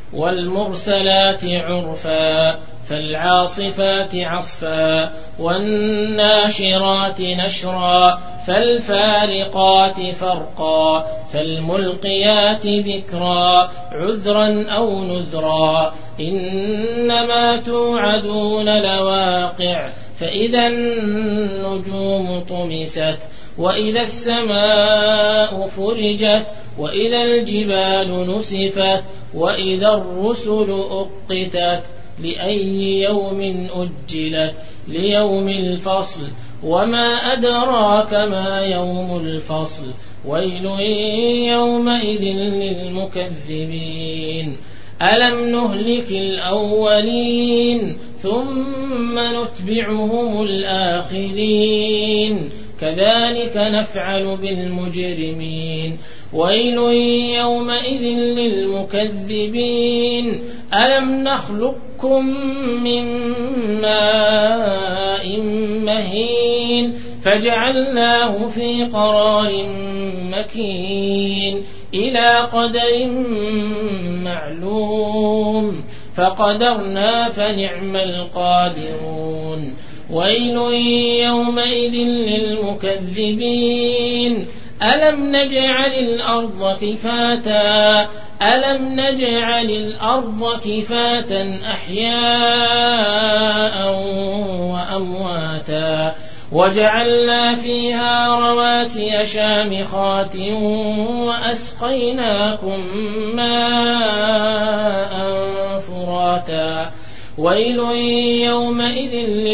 والمرسلات عرفا فالعاصفات عصفا والناشرات نشرا فالفارقات فرقا فالملقيات ذكرا عذرا أو نذرا إنما توعدون لواقع فإذا النجوم طمست وإذا السماء فرجت وإذا الجبال نسفت وإذا الرسل أقتت لأي يوم أجلت ليوم الفصل وما أدراك ما يوم الفصل ويل يومئذ للمكذبين ألم نهلك الأولين ثم نتبعهم الآخرين كذلك نفعل بالمجرمين ويل يومئذ للمكذبين ألم نخلقكم من ماء مهين فجعلناه في قرار مكين إلى قدر معلوم فقدرنا فنعم القادرون ويل يومئذ للمكذبين ألم نجعل الأرض كفاتا ألم نجعل الأرض كفاتا أحياء وأمواتا وجعلنا فيها رواسي شامخات وأسقيناكم ماء فراتا ويل يومئذ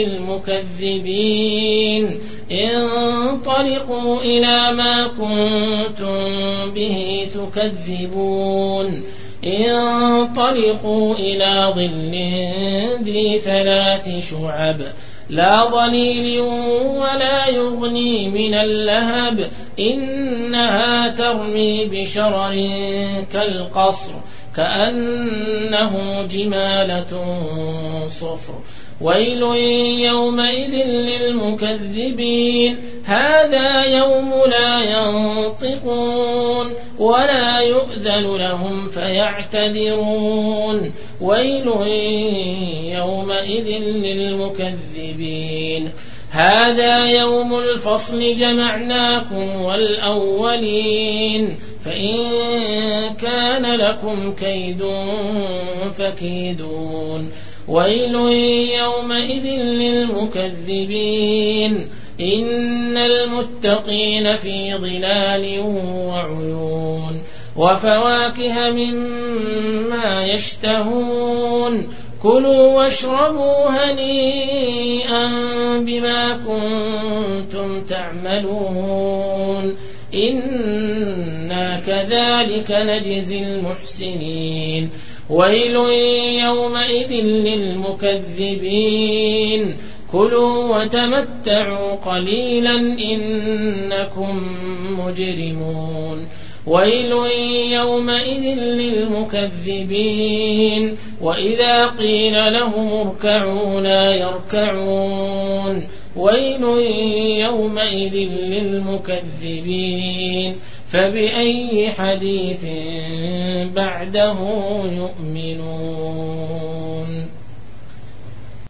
للمكذبين انطلقوا إلى ما كنتم به تكذبون انطلقوا إلى ظل ذي 3 شعب لا ظليل ولا يغني من اللهب إنها ترمي بشرر كالقصر كأنه جمالة صفر ويل يومئذ للمكذبين هذا يوم لا ينطقون ولا يؤذن لهم فيعتذرون ويل يومئذ للمكذبين هذا يوم الفصل جمعناكم والأولين فإن كان لكم كيد فكيدون ويل يومئذ للمكذبين إن المتقين في ظلال وعيون وفواكه مما يشتهون كلوا واشربوا هنيئا بما كنتم تعملون إنا كذلك نجزي المحسنين ويل يومئذ للمكذبين كلوا وتمتعوا قليلا إنكم مجرمون ويل يومئذ للمكذبين وإذا قيل لهم اركعوا لا يركعون ويل يومئذ للمكذبين فبأي حديث بعده يؤمنون